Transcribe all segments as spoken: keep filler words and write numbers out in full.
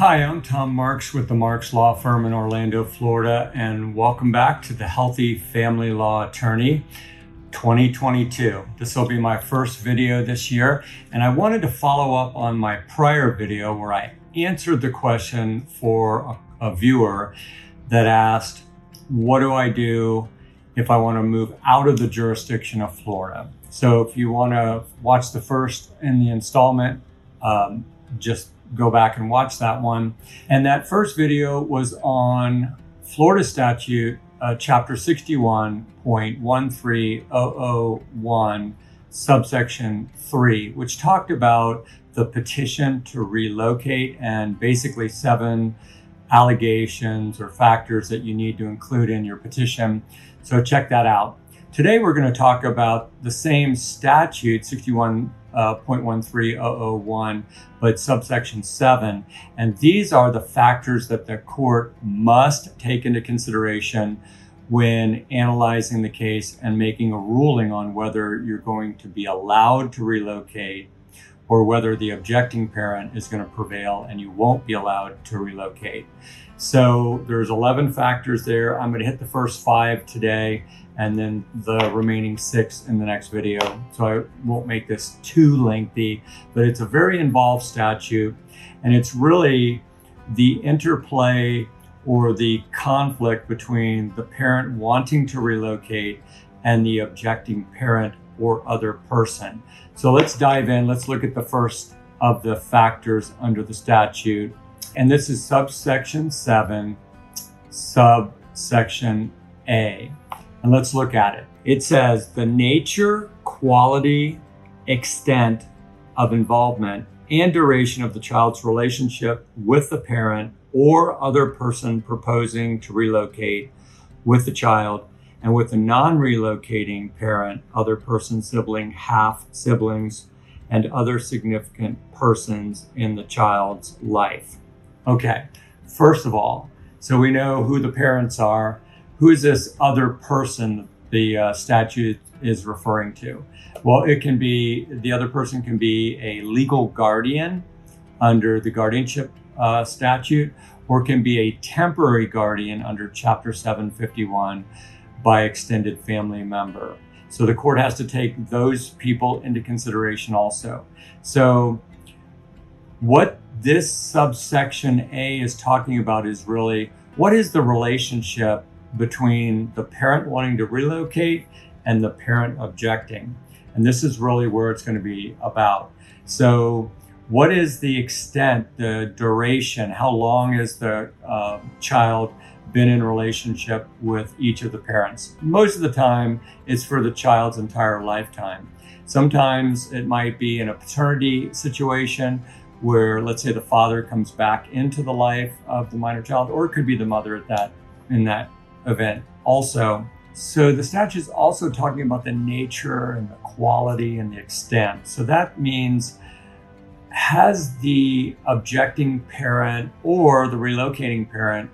Hi, I'm Tom Marks with the Marks Law Firm in Orlando, Florida, and welcome back to the Healthy Family Law Attorney twenty twenty-two. This will be my first video this year, and I wanted to follow up on my prior video where I answered the question for a, a viewer that asked, what do I do if I want to move out of the jurisdiction of Florida? So if you want to watch the first in the installment, um, just go back and watch that one. And that first video was on Florida statute, uh, chapter sixty-one point one three thousand one, subsection three, which talked about the petition to relocate and basically seven allegations or factors that you need to include in your petition. So check that out. Today, we're going to talk about the same statute, sixty-one point one three thousand one, but subsection seven. And these are the factors that the court must take into consideration when analyzing the case and making a ruling on whether you're going to be allowed to relocate or whether the objecting parent is going to prevail and you won't be allowed to relocate. So there's eleven factors there. I'm going to hit the first five today and then the remaining six in the next video. So I won't make this too lengthy, but it's a very involved statute, and it's really the interplay or the conflict between the parent wanting to relocate and the objecting parent or other person. So let's dive in. Let's look at the first of the factors under the statute. And this is subsection seven, subsection A. And let's look at it. It says the nature, quality, extent of involvement and duration of the child's relationship with the parent or other person proposing to relocate with the child and with the non-relocating parent, other person, sibling, half siblings, and other significant persons in the child's life. Okay, first of all, so we know who the parents are. Who is this other person the uh, statute is referring to? Well, it can be, the other person can be a legal guardian under the guardianship uh, statute, or can be a temporary guardian under chapter seven fifty-one by extended family member. So the court has to take those people into consideration also. So what this subsection A is talking about is really, what is the relationship between the parent wanting to relocate and the parent objecting? And this is really where it's going to be about. So what is the extent, the duration, how long has the uh, child been in relationship with each of the parents? Most of the time, it's for the child's entire lifetime. Sometimes it might be in a paternity situation where, let's say, the father comes back into the life of the minor child, or it could be the mother at that in that event also. So the statute is also talking about the nature and the quality and the extent. So that means, has the objecting parent or the relocating parent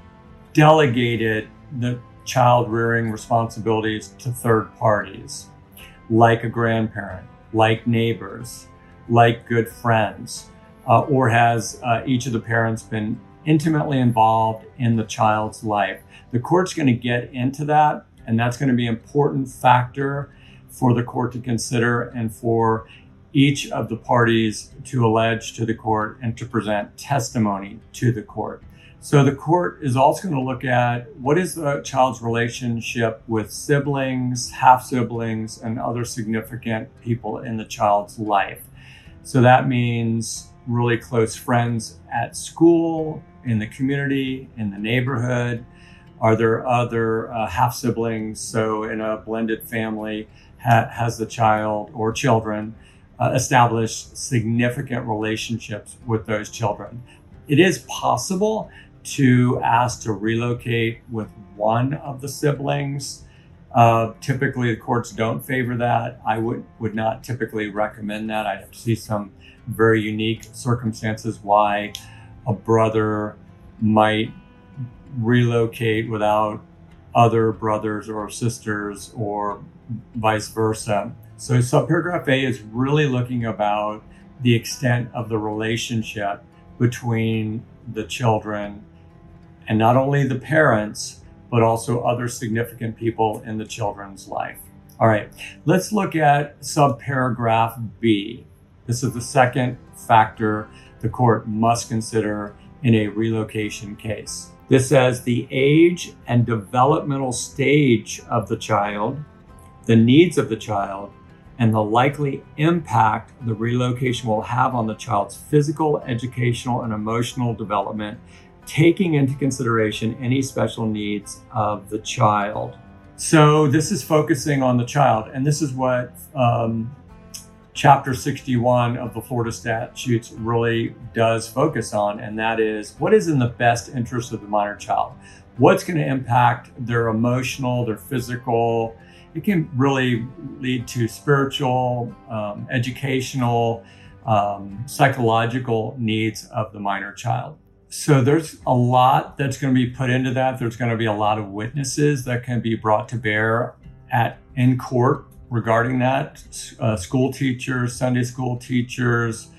delegated the child rearing responsibilities to third parties, like a grandparent, like neighbors, like good friends, uh, or has uh, each of the parents been intimately involved in the child's life? The court's going to get into that, and that's going to be an important factor for the court to consider and for each of the parties to allege to the court and to present testimony to the court. So the court is also going to look at what is the child's relationship with siblings, half siblings, and other significant people in the child's life. So that means really close friends at school, in the community, in the neighborhood. Are there other uh, half siblings? So in a blended family, ha- has the child or children uh, established significant relationships with those children? It is possible to ask to relocate with one of the siblings. Uh, typically, the courts don't favor that. I would, would not typically recommend that. I'd have to see some very unique circumstances why a brother might relocate without other brothers or sisters or vice versa. So subparagraph A is really looking about the extent of the relationship between the children, and not only the parents, but also other significant people in the children's life. All right, let's look at subparagraph B. This is the second factor the court must consider in a relocation case. This says the age and developmental stage of the child, the needs of the child, and the likely impact the relocation will have on the child's physical, educational, and emotional development, taking into consideration any special needs of the child. So this is focusing on the child, and this is what um, Chapter sixty-one of the Florida statutes really does focus on, and that is what is in the best interest of the minor child. What's going to impact their emotional, their physical. It can really lead to spiritual, um, educational, um, psychological needs of the minor child. So there's a lot that's going to be put into that. There's going to be a lot of witnesses that can be brought to bear at in court regarding that. Uh, school teachers, Sunday school teachers,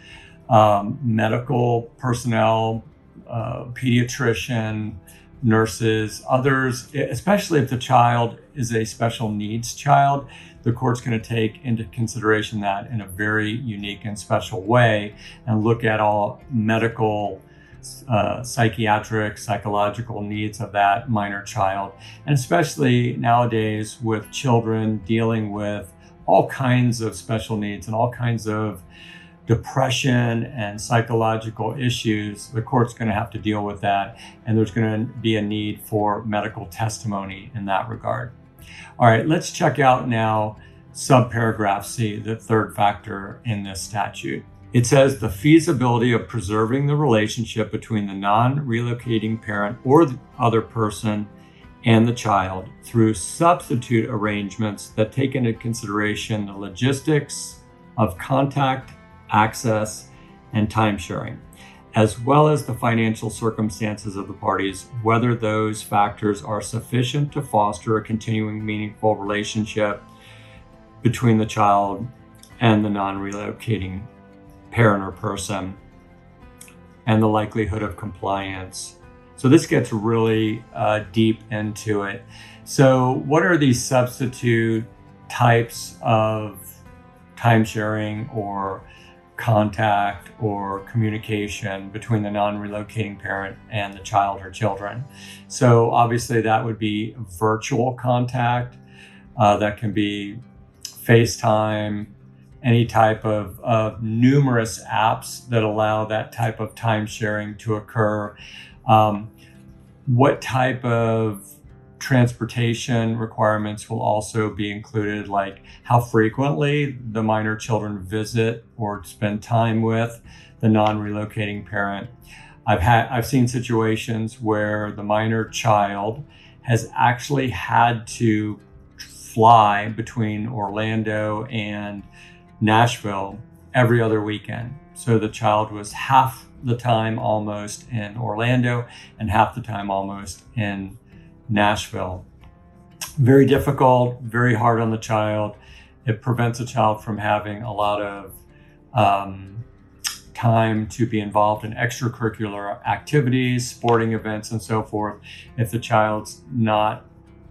um, medical personnel, uh, pediatrician, nurses, others, especially if the child is a special needs child, the court's going to take into consideration that in a very unique and special way and look at all medical, uh, psychiatric, psychological needs of that minor child. And especially nowadays with children dealing with all kinds of special needs and all kinds of depression and psychological issues, the court's going to have to deal with that. And there's going to be a need for medical testimony in that regard. All right, let's check out now subparagraph C, the third factor in this statute. It says the feasibility of preserving the relationship between the non-relocating parent or the other person and the child through substitute arrangements that take into consideration the logistics of contact, access, and time sharing, as well as the financial circumstances of the parties, whether those factors are sufficient to foster a continuing meaningful relationship between the child and the non-relocating parent or person, and the likelihood of compliance. So this gets really uh, deep into it. So what are these substitute types of time sharing or contact or communication between the non-relocating parent and the child or children? So obviously that would be virtual contact. Uh, that can be FaceTime, any type of, of numerous apps that allow that type of time sharing to occur. Um, what type of transportation requirements will also be included, like how frequently the minor children visit or spend time with the non-relocating parent. I've had I've seen situations where the minor child has actually had to fly between Orlando and Nashville every other weekend. So the child was half the time almost in Orlando and half the time almost in Nashville. Very difficult, very hard on the child. It prevents a child from having a lot of um, time to be involved in extracurricular activities, sporting events, and so forth, if the child's not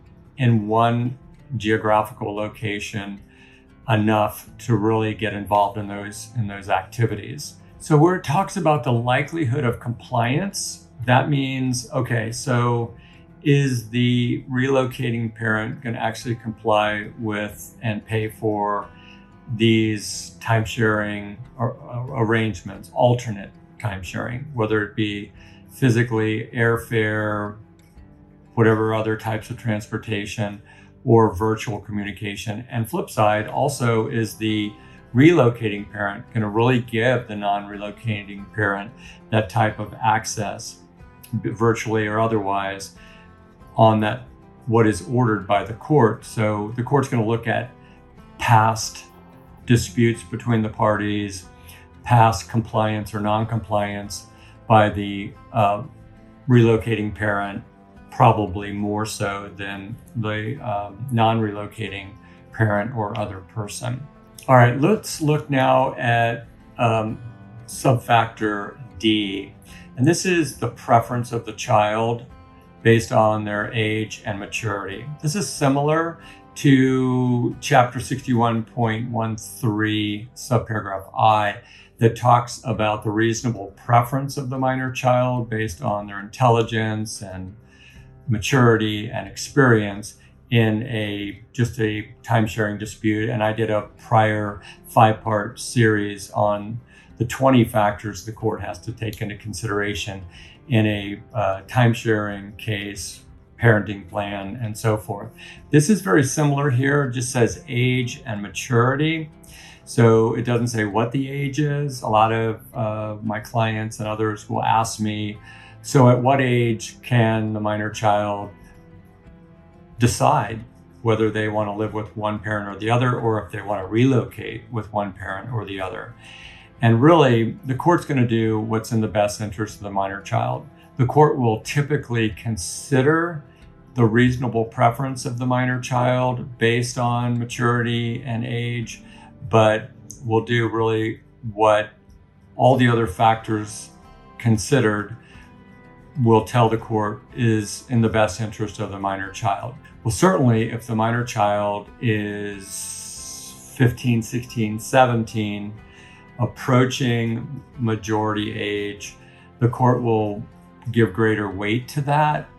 in one geographical location enough to really get involved in those in those activities. So where it talks about the likelihood of compliance, that means, okay, so is the relocating parent going to actually comply with and pay for these time sharing arrangements, alternate time sharing, whether it be physically, airfare, whatever other types of transportation, or virtual communication? And flip side also, is the relocating parent going to really give the non-relocating parent that type of access, virtually or otherwise, on that what is ordered by the court? So the court's going to look at past disputes between the parties, past compliance or non-compliance by the uh, relocating parent, probably more so than the um, non-relocating parent or other person. All right, let's look now at um, subfactor D. And this is the preference of the child based on their age and maturity. This is similar to Chapter sixty-one point thirteen, subparagraph I, that talks about the reasonable preference of the minor child based on their intelligence and maturity and experience in a just a time-sharing dispute. And I did a prior five-part series on the twenty factors the court has to take into consideration in a uh, time-sharing case, parenting plan, and so forth. This is very similar here. It just says age and maturity. So it doesn't say what the age is. A lot of uh, my clients and others will ask me, so at what age can the minor child decide whether they want to live with one parent or the other, or if they want to relocate with one parent or the other? And really, the court's going to do what's in the best interest of the minor child. The court will typically consider the reasonable preference of the minor child based on maturity and age, but will do really what all the other factors considered will tell the court is in the best interest of the minor child. Well, certainly if the minor child is fifteen, sixteen, seventeen, approaching majority age, the court will give greater weight to that.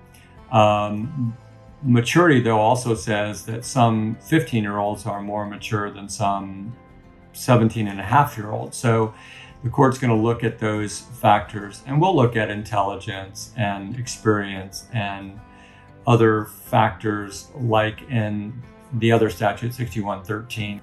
Um, maturity, though, also says that some fifteen-year-olds are more mature than some seventeen and a half year olds. So the court's going to look at those factors, and we'll look at intelligence and experience and other factors like in the other statute, sixty-one thirteen.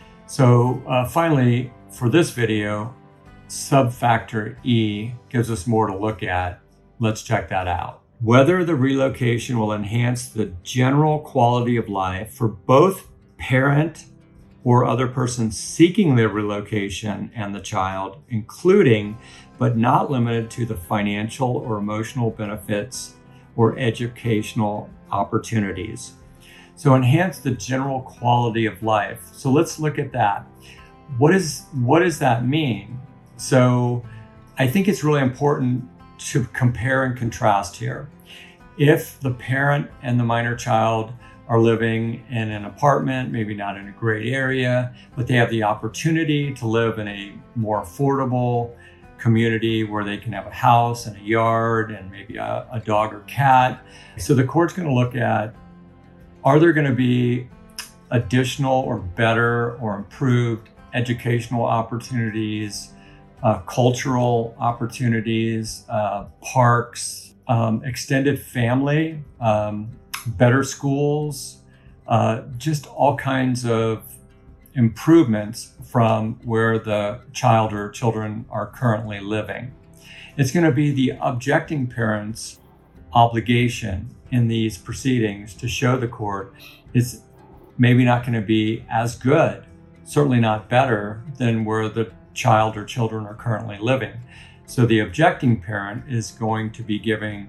So uh, finally, for this video, subfactor E gives us more to look at. Let's check that out. Whether the relocation will enhance the general quality of life for both parent or other person seeking the relocation and the child, including but not limited to the financial or emotional benefits or educational opportunities. So enhance the general quality of life. So let's look at that. What is what does that mean? So I think it's really important to compare and contrast here. If the parent and the minor child are living in an apartment, maybe not in a great area, but they have the opportunity to live in a more affordable community where they can have a house and a yard and maybe a, a dog or cat. So the court's going to look at, are there going to be additional or better or improved educational opportunities, uh, cultural opportunities, uh, parks, um, extended family, um, better schools, uh, just all kinds of improvements from where the child or children are currently living. It's going to be the objecting parent's obligation in these proceedings to show the court it's maybe not going to be as good, certainly not better than where the child or children are currently living. So the objecting parent is going to be giving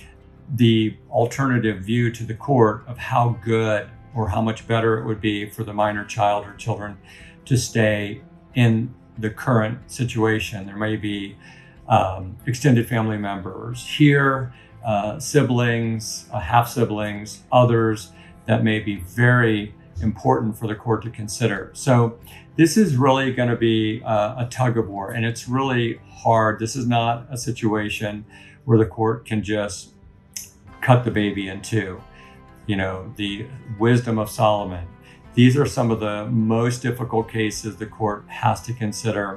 the alternative view to the court of how good or how much better it would be for the minor child or children to stay in the current situation. There may be um, extended family members here, uh, siblings, uh, half siblings, others that may be very important for the court to consider. So this is really going to be uh, a tug of war, and it's really hard. This is not a situation where the court can just cut the baby in two. You know, the wisdom of Solomon. These are some of the most difficult cases the court has to consider.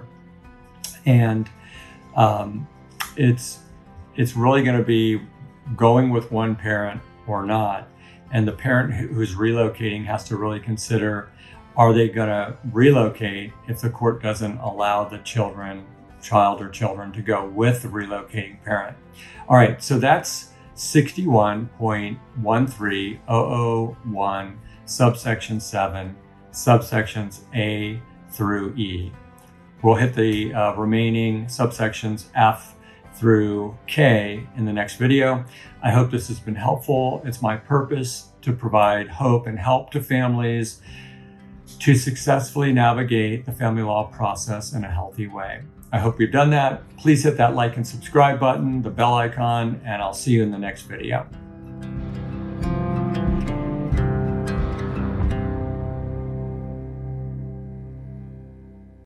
And um, it's it's really going to be going with one parent or not. And the parent who's relocating has to really consider, are they going to relocate if the court doesn't allow the children, child or children to go with the relocating parent? All right, so that's sixty-one point one three thousand one, subsection seven, subsections A through E. We'll hit the uh, remaining subsections F through K in the next video. I hope this has been helpful. It's my purpose to provide hope and help to families to successfully navigate the family law process in a healthy way. I hope you've done that. Please hit that like and subscribe button, the bell icon, and I'll see you in the next video.